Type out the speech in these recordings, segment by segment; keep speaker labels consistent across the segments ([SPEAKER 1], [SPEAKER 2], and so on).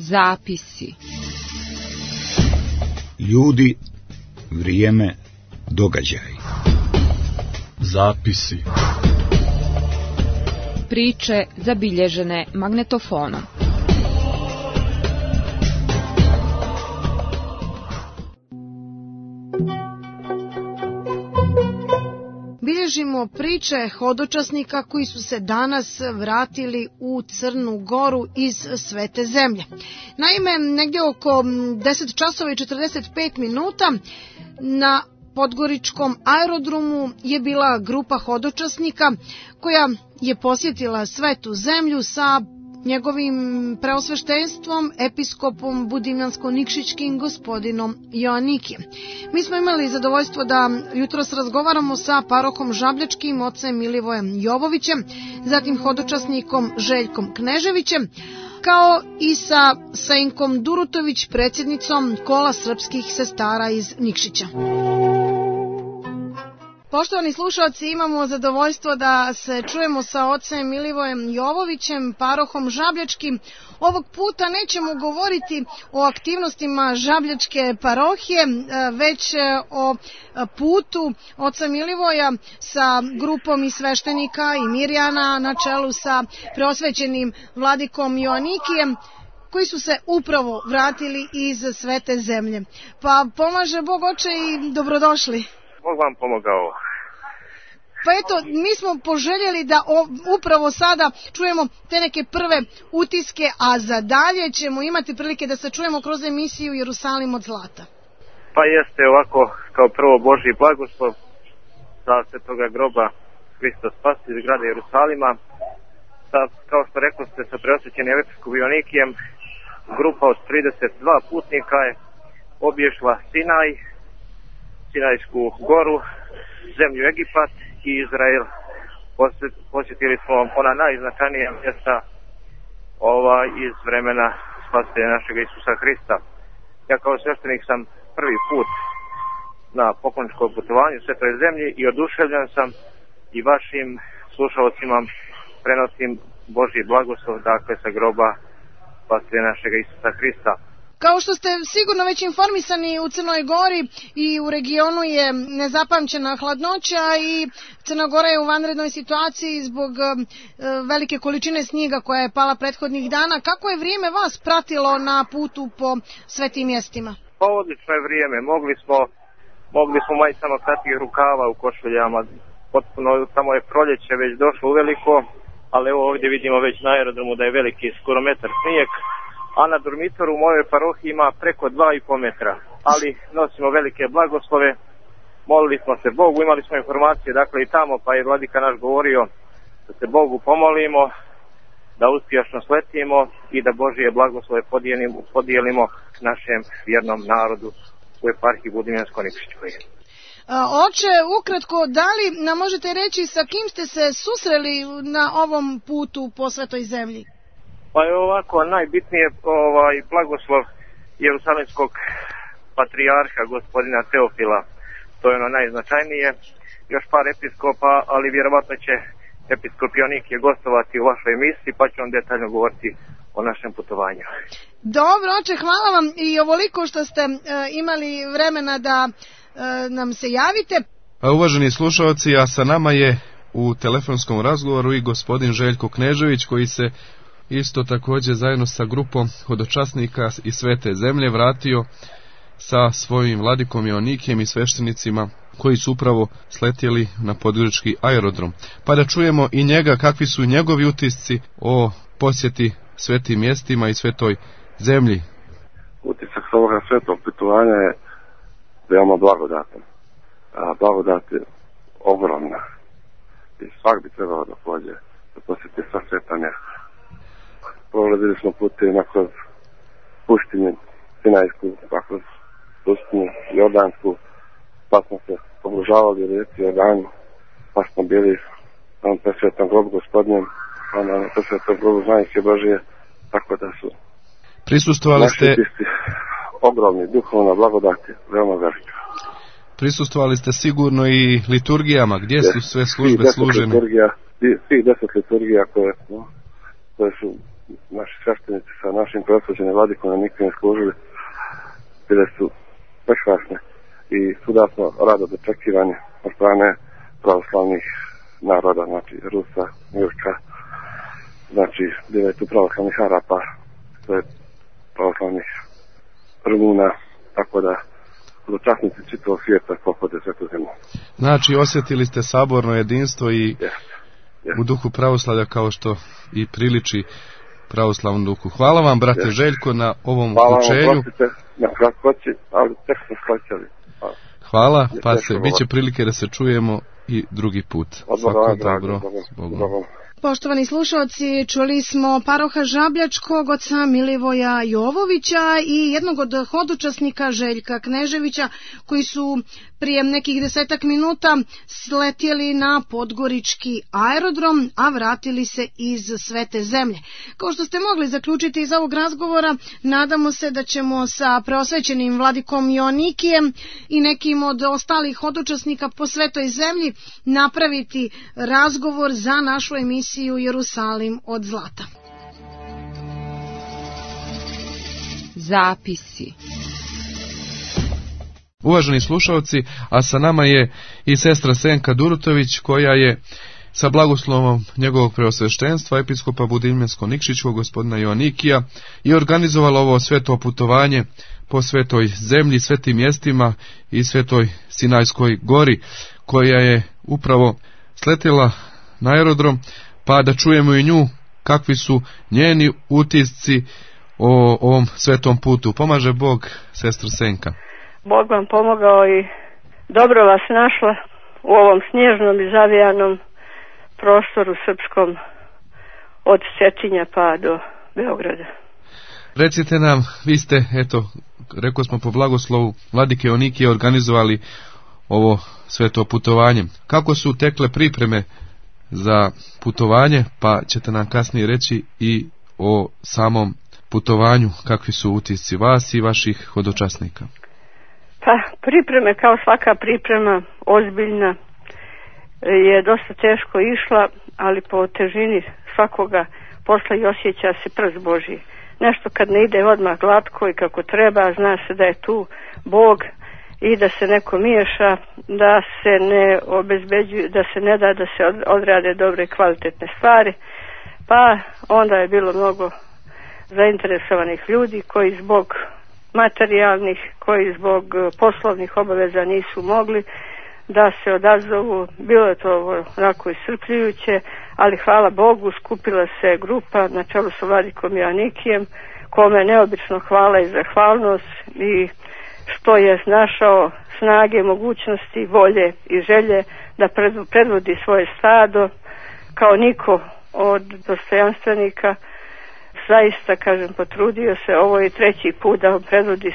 [SPEAKER 1] Zapisi.
[SPEAKER 2] Ljudi, vrijeme, događaj.
[SPEAKER 3] Zapisi.
[SPEAKER 1] Priče zabilježene magnetofonom.
[SPEAKER 4] Bilježimo priče hodočasnika koji su se danas vratili u Crnu Goru iz Svete zemlje. Naime, negdje oko 10 časova i 45 minuta na podgoričkom aerodromu je bila grupa hodočasnika koja je posjetila Svetu zemlju sa njegovim preosveštenstvom, episkopom Budimljansko-Nikšićkim gospodinom Joanikijem. Mi smo imali zadovoljstvo da jutros razgovaramo sa parohom Žabljačkim, ocem Milivojem Jovovićem, zatim hodočasnikom Željkom Kneževićem, kao i sa Senkom Durutović, predsjednicom Kola srpskih sestara iz Nikšića. Poštovani slušalci, imamo zadovoljstvo da se čujemo sa ocem Milivojem Jovovićem, parohom Žabljačkim. Ovog puta nećemo govoriti o aktivnostima Žabljačke parohije, već o putu oca Milivoja sa grupom i sveštenika i mirjana na čelu sa preosvećenim vladikom Joanikijem, koji su se upravo vratili iz Svete zemlje. Pa pomaže Bog, oče, i dobrodošli.
[SPEAKER 5] Bog vam pomogao.
[SPEAKER 4] Pa eto, mi smo poželjeli da upravo sada čujemo te neke prve utiske, a za dalje ćemo imati prilike da se čujemo kroz emisiju Jerusalim od zlata.
[SPEAKER 5] Pa jeste ovako, kao prvo Božji blagoslov sa svetoga groba Hrista Spasitelja iz grada Jerusalima, sa, kao što rekli ste, sa preosvećenim episkopom Joanikijem, grupa od 32 putnika je obješla Sinajsku goru, zemlju Egipat i Izrael. Posjetili smo ona najznačajnija mjesta iz vremena Spasitelja našega Isusa Hrista. Ja kao sveštenik sam prvi put na pokloničkom putovanju u Svetoj zemlji i oduševljen sam i vašim slušalcima prenosim Božji blagoslov, dakle, sa groba Spasitelja našega Isusa Hrista.
[SPEAKER 4] Kao što ste sigurno već informisani, u Crnoj Gori i u regionu je nezapamćena hladnoća i Crna Gora je u vanrednoj situaciji zbog velike količine snijega koja je pala prethodnih dana. Kako je vrijeme vas pratilo na putu po svetim mjestima?
[SPEAKER 5] Pa odlično je vrijeme. Mogli smo majicama kratkih rukava u košuljama. Potpuno tamo je proljeće već došlo uveliko, ali evo ovdje vidimo već na aerodromu da je veliki, skoro metar snijeg. A na dormitoru u mojoj parohiji ima preko 2,5 metra, ali nosimo velike blagoslove, molili smo se Bogu, imali smo informacije, dakle i tamo, pa je vladika naš govorio da se Bogu pomolimo, da uspješno sletimo i da Božje blagoslove podijelimo našem vjernom narodu u eparhiji Budimljansko-Nikšićkoj.
[SPEAKER 4] Oče, ukratko, da li nam možete reći sa kim ste se susreli na ovom putu po Svetoj zemlji?
[SPEAKER 5] Pa je ovako, najbitnije blagoslov Jerusalimskog patrijarha gospodina Teofila, to je ono najznačajnije, još par episkopa, ali vjerovatno će episkop Joanikije gostovati u vašoj emisiji, pa ću vam detaljno govoriti o našem putovanju.
[SPEAKER 4] Dobro, oče, hvala vam i ovoliko što ste imali vremena da nam se javite.
[SPEAKER 3] Uvaženi slušalci, a sa nama je u telefonskom razgovoru i gospodin Željko Knežević, koji se isto također zajedno sa grupom hodočasnika iz Svete zemlje vratio sa svojim vladikom Joanikijem i sveštenicima koji su upravo sletjeli na podgorički aerodrom. Pa da čujemo i njega, kakvi su njegovi utisci o posjeti svetim mjestima i Svetoj zemlji.
[SPEAKER 6] Utisak s ovoga svetog putovanja je veoma blagodatan. Blagodat je ogromna i svak bi trebalo da pođe da posjeti sva sveta mjesta. Prolazili smo putovima kroz puštinu Sinajsku, pa kroz pustinju Jordansku, pa smo se pogružavali u rijeci Jordanu, pa smo bili na presvetom grobu gospodnjem, pa na presvetom grobu Majke Božije, tako da su
[SPEAKER 3] prisustvovali ste
[SPEAKER 6] ogromni duhovna blagodati, veoma velika.
[SPEAKER 3] Prisustvovali ste sigurno i liturgijama, gdje su sve službe služene?
[SPEAKER 6] Svih 10 liturgija koje smo koje su naši sveštenici sa našim preosvećenim vladikom na nikome služili, bile su prekrasne i svuda smo rado dočekivani od strane pravoslavnih naroda, znači Rusa, Njurka, znači bilo je tu pravoslavnih Arapa, to je pravoslavnih Rumuna, tako da dočasnici čitavog svijeta pohode Svetu zemlju.
[SPEAKER 3] Znači, osjetili ste saborno jedinstvo i u duhu pravoslavlja kao što i priliči pravoslavnom duhu. Hvala vam, brate Željko, na ovom uključenju.
[SPEAKER 6] Hvala vam, prostite, na kratkoći, ali tek smo shvaćali.
[SPEAKER 3] Hvala, pa se biće prilike da se čujemo i drugi put. Svako dobro. Zbogom.
[SPEAKER 4] Poštovani slušalci, čuli smo paroha Žabljačkog, oca Milivoja Jovovića i jednog od hodočasnika Željka Kneževića, koji su prije nekih 10 minuta sletjeli na podgorički aerodrom, a vratili se iz Svete zemlje. Kao što ste mogli zaključiti iz ovog razgovora, nadamo se da ćemo sa preosvećenim vladikom Joanikijem i nekim od ostalih hodočasnika po Svetoj zemlji napraviti razgovor za našu emisiju Jerusalim od zlata.
[SPEAKER 1] Zapisi.
[SPEAKER 3] Uvaženi slušalci, a sa nama je i sestra Senka Durutović, koja je sa blagoslovom njegovog preosveštenstva episkopa Budimljansko-Nikšićkog gospodina Joanikija i organizovala ovo sveto putovanje po Svetoj zemlji, svetim mjestima i Svetoj Sinajskoj gori, koja je upravo sletjela na aerodrom, pa da čujemo i nju kakvi su njeni utisci o ovom svetom putu. Pomaže Bog, sestra Senka.
[SPEAKER 7] Bog vam pomogao i dobro vas našla u ovom snježnom i zavijanom prostoru srpskom od Cetinja pa do Beograda.
[SPEAKER 3] Recite nam, vi ste, eto, rekao smo po blagoslovu vladike Joanikija organizovali ovo sveto putovanje. Kako su tekle pripreme za putovanje, pa ćete nam kasnije reći i o samom putovanju, kakvi su utisci vas i vaših hodočasnika?
[SPEAKER 7] Pa, pripreme kao svaka priprema ozbiljna je dosta teško išla, ali po težini svakoga posla i osjeća se prst Božji. Nešto kad ne ide odmah glatko i kako treba, zna se da je tu Bog i da se neko miješa, da se ne obezbeđuje, da se ne da da se odrade dobre i kvalitetne stvari. Pa onda je bilo mnogo zainteresovanih ljudi koji zbog materijalnih, koji zbog poslovnih obaveza nisu mogli da se odazovu. Bilo je to onako iscrpljujuće, ali hvala Bogu skupila se grupa na čelu sa vladikom Joanikijem, kome neobično hvala i zahvalnost i što je našao snage, mogućnosti, volje i želje da predvodi svoje stado kao niko od dostojanstvenika. Zaista, kažem, potrudio se, ovo je 3. put da on predvodi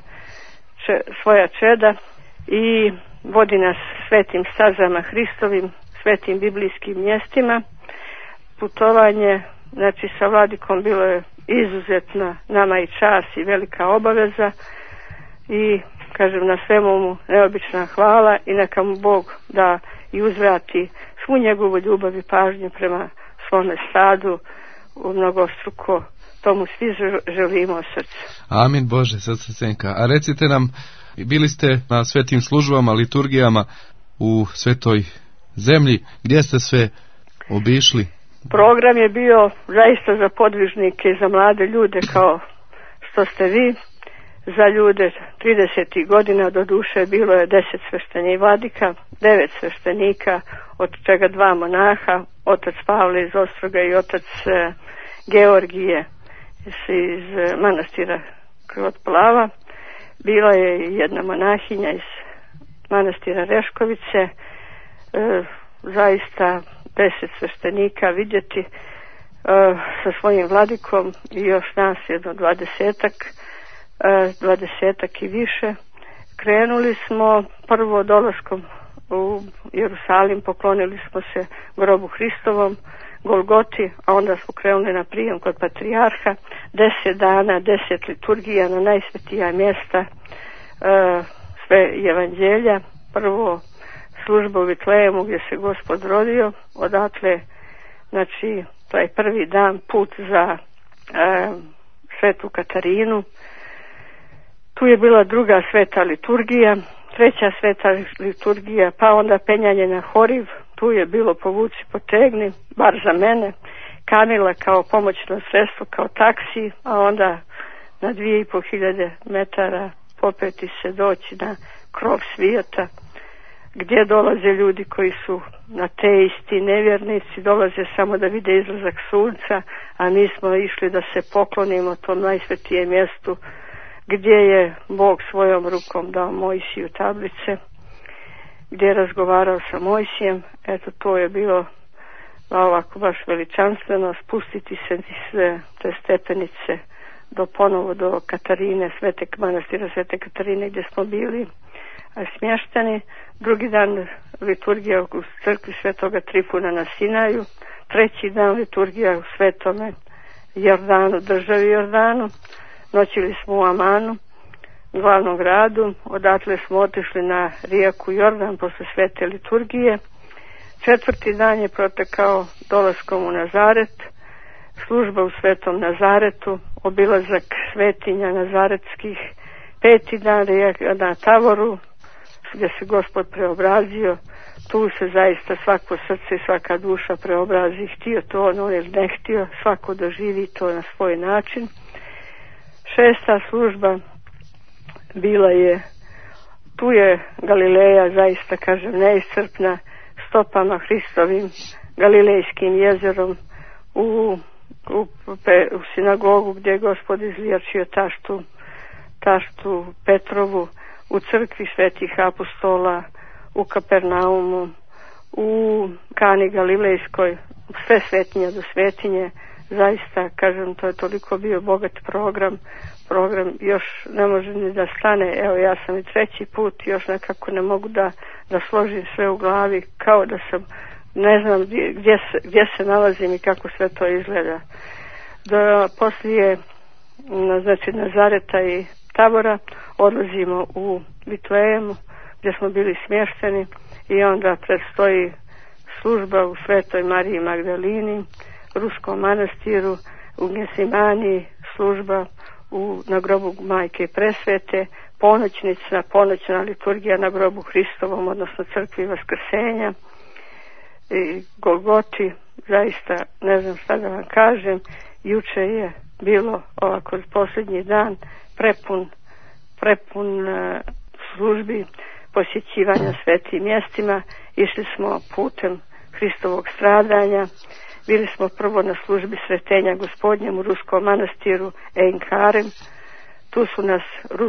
[SPEAKER 7] svoja čeda i vodi nas svetim stazama Hristovim, svetim biblijskim mjestima. Putovanje, znači sa vladikom, bilo je izuzetna nama i čast i velika obaveza i, kažem, na svemu mu neobična hvala i neka mu Bog da i uzvrati svu njegovu ljubav i pažnju prema svome stadu u mnogostruko. Tomu svi želimo od srca.
[SPEAKER 3] Amin Bože, sestra Senka. A recite nam, bili ste na svetim službama, liturgijama u Svetoj zemlji, gdje ste sve obišli?
[SPEAKER 7] Program je bio zaista za podvižnike i za mlade ljude kao što ste vi. Za ljude 30. godina do duše bilo je 10 sveštenika vladika, 9 sveštenika, od čega 2 monaha, otac Pavle iz Ostroga i otac Georgije iz manastira Krotplava. Bila je jedna monahinja iz manastira Reškovice. Zaista 10 sveštenika vidjeti sa svojim vladikom i još nas jedno 20-ak i više. Krenuli smo prvo dolaskom u Jerusalim, poklonili smo se grobu Hristovom, Golgoti, a onda smo krenuli na prijem kod patrijarha. 10 dana, 10 liturgija na najsvetija mjesta, sve evanđelja. Prvo služba u Vitlejemu gdje se Gospod rodio, odatle, znači taj prvi dan, put za Svetu Katarinu. Tu je bila druga sveta liturgija, treća sveta liturgija, pa onda penjanje na Horiv. Tu je bilo povuci potegni, bar za mene, kanila kao pomoćno sredstvo, kao taksi, a onda na 2500 metara popeti se doći na krov svijeta, gdje dolaze ljudi koji su ateisti, nevjernici, dolaze samo da vide izlazak sunca, a mi smo išli da se poklonimo tom najsvetijem mjestu gdje je Bog svojom rukom dao Mojsiju tablice, gdje je razgovarao sa Mojsijem. Eto, to je bilo ovako baš veličanstveno, spustiti se sve te stepenice ponovo do Katarine, manastira Svete Katarine gdje smo bili smješteni. Drugi dan liturgija u crkvi Svetoga Trifuna na Sinaju, treći dan liturgija u Svetome Jordanu, državi Jordanu. Noćili smo u Amanu, glavnom gradu, odatle smo otišli na rijeku Jordan posle svete liturgije. Četvrti dan je protekao dolaskom u Nazaret, služba u Svetom Nazaretu, obilazak svetinja nazaretskih. Peti dan je na Tavoru, gdje se Gospod preobrazio. Tu se zaista svako srce i svaka duša preobrazi, htio to ono ili ne htio, svako doživi to na svoj način. Šesta služba bila je, tu je Galileja zaista, kažem, neiscrpna, stopama Hristovim, Galilejskim jezerom, u sinagogu gdje je Gospod izliječio taštu Petrovu, u crkvi Svetih apostola, u Kapernaumu, u Kani Galilejskoj, sve svetinje do svetinje. Zaista, kažem, to je toliko bio bogat program još ne može ni da stane. Evo, ja sam i treći put, još nekako ne mogu da složim sve u glavi, kao da sam, ne znam gdje se nalazim i kako sve to izgleda. Poslije, znači, Nazareta i Tabora odlazimo u Vitlejemu gdje smo bili smješteni i onda predstoji služba u Svetoj Mariji Magdalini, Ruskom manastiru, u Gesimaniji, služba na grobu Majke Presvete, ponoćna liturgija na grobu Hristovom, odnosno crkvi Vaskrsenja, i Golgoti. Zaista ne znam šta da vam kažem, juče je bilo ovako posljednji dan prepun službi, posjećivanja svetim mjestima. Išli smo putem Hristovog stradanja. Bili smo prvo na službi Sretenja Gospodnjem u Ruskom manastiru Einkarem. Tu su nas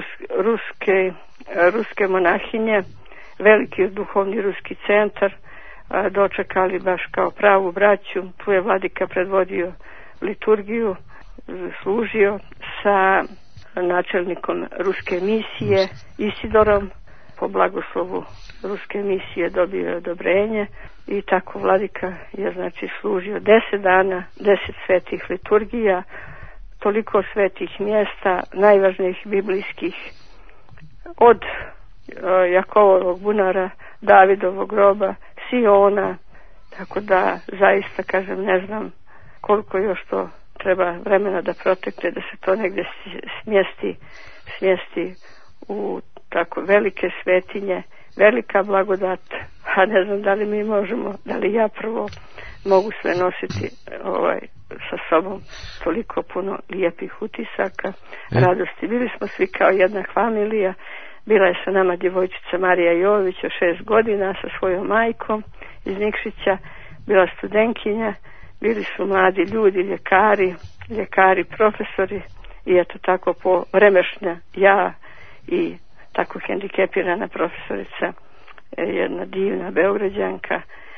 [SPEAKER 7] ruske monahinje, veliki duhovni ruski centar, dočekali baš kao pravu braću. Tu je vladika predvodio liturgiju, služio sa načelnikom ruske misije Isidorom. Po blagoslovu ruske misije dobio je odobrenje i tako vladika je, znači, služio 10 dana, 10 svetih liturgija, toliko svetih mjesta, najvažnijih biblijskih, od Jakovovog bunara, Davidovog groba, Siona, tako da zaista, kažem, ne znam koliko još to treba vremena da protekne, da se to negdje smjesti u tako velike svetinje, velika blagodat, a ne znam da li mi možemo, da li ja prvo mogu sve nositi sa sobom, toliko puno lijepih utisaka, radosti. Bili smo svi kao jedna familija, bila je sa nama djevojčica Marija Jović od 6 godina sa svojom majkom iz Nikšića, bila studentkinja, bili su mladi ljudi, ljekari, profesori i eto tako po vremešna ja i tako hendikepirana profesorica, jedna divna Beograđanka,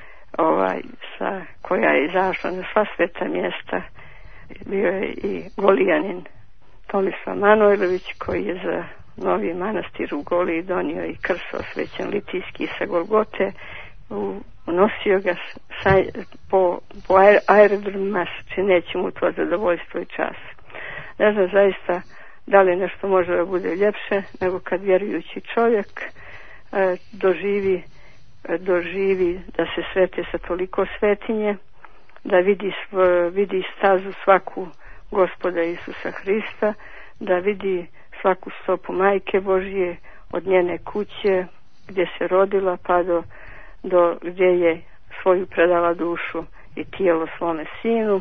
[SPEAKER 7] koja je izašla na sva sveta mjesta. Bio je i Golijanin Tomislav Manojlović, koji je za novi manastir u Goliji donio i krst osvećen litijski sa Golgote, unosio ga po aerodromima, čineći mu to zadovoljstvo i čas. Ne znam zaista da li nešto može da bude ljepše nego kad vjerujući čovjek doživi da se svete sa toliko svetinje, da vidi stazu svaku Gospoda Isusa Hrista, da vidi svaku stopu Majke Božje od njene kuće gdje se rodila pa do gdje je svoju predala dušu i tijelo svome sinu,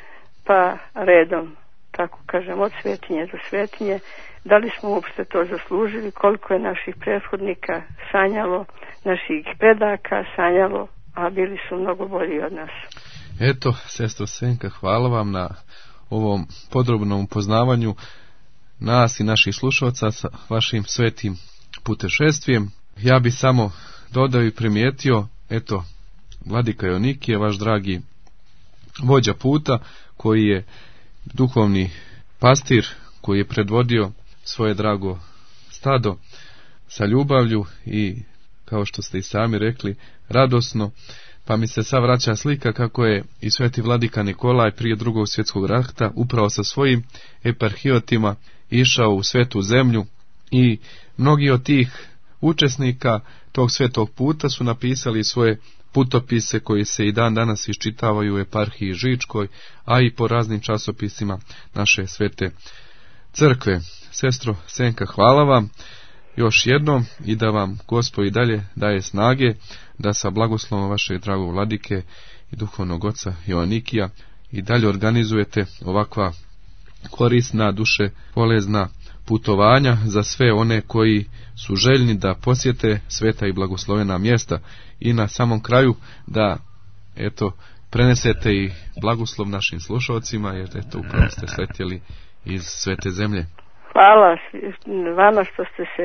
[SPEAKER 7] pa redom, tako kažem, od svetinje do svetinje. Da li smo uopšte to zaslužili, koliko je naših prethodnika sanjalo, naših predaka sanjalo, a bili su mnogo bolji od nas.
[SPEAKER 3] Eto, sestro Senka, hvala vam na ovom podrobnom upoznavanju nas i naših slušalaca sa vašim svetim putešestvijem. Ja bi samo dodao i primijetio, eto, Vladika Joanikije, vaš dragi vođa puta, koji je duhovni pastir, koji je predvodio svoje drago stado sa ljubavlju i, kao što ste i sami rekli, radosno, pa mi se sad vraća slika kako je i sveti Vladika Nikolaj prije Drugog svjetskog rata upravo sa svojim eparhijotima išao u svetu zemlju i mnogi od tih učesnika tog svetog puta su napisali svoje putopise koji se i dan danas iščitavaju u eparhiji Žičkoj, a i po raznim časopisima naše svete crkve. Sestro Senka, hvala vam još jednom i da vam Gospod i dalje daje snage da sa blagoslovom vaše dragog vladike i duhovnog oca Joanikija i dalje organizujete ovakva korisna, duše polezna putovanja za sve one koji su željni da posjete sveta i blagoslovena mjesta. I na samom kraju da eto prenesete i blagoslov našim slušalcima, jer eto upravo ste sletjeli iz svete zemlje.
[SPEAKER 7] Hvala vama što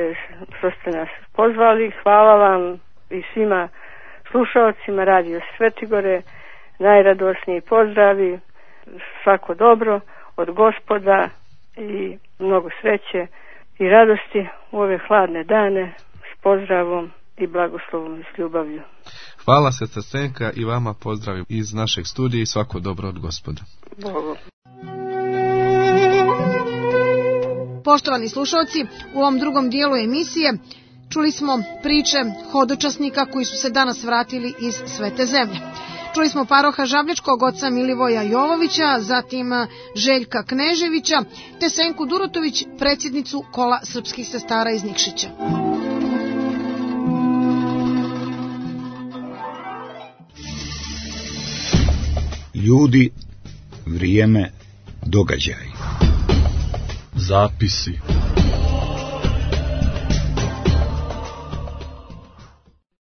[SPEAKER 7] ste nas pozvali, hvala vam i svima slušalcima Radio Svetigore, najradosniji pozdravi, svako dobro od Gospoda i mnogo sreće i radosti u ove hladne dane, s pozdravom i blagoslovom i s ljubavlju.
[SPEAKER 3] Hvala, sestra Senka, i vama pozdrav iz našeg studija i svako dobro od Gospoda.
[SPEAKER 7] Bogu.
[SPEAKER 4] Poštovani slušalci, u ovom drugom dijelu emisije čuli smo priče hodočasnika koji su se danas vratili iz svete zemlje. Čuli smo paroha Žabljačkog oca Milivoja Jovovića, zatim Željka Kneževića, te Senku Durotović, predsjednicu Kola srpskih sestara iz Nikšića.
[SPEAKER 2] Ljudi, vrijeme, događaj.
[SPEAKER 8] Zapisi.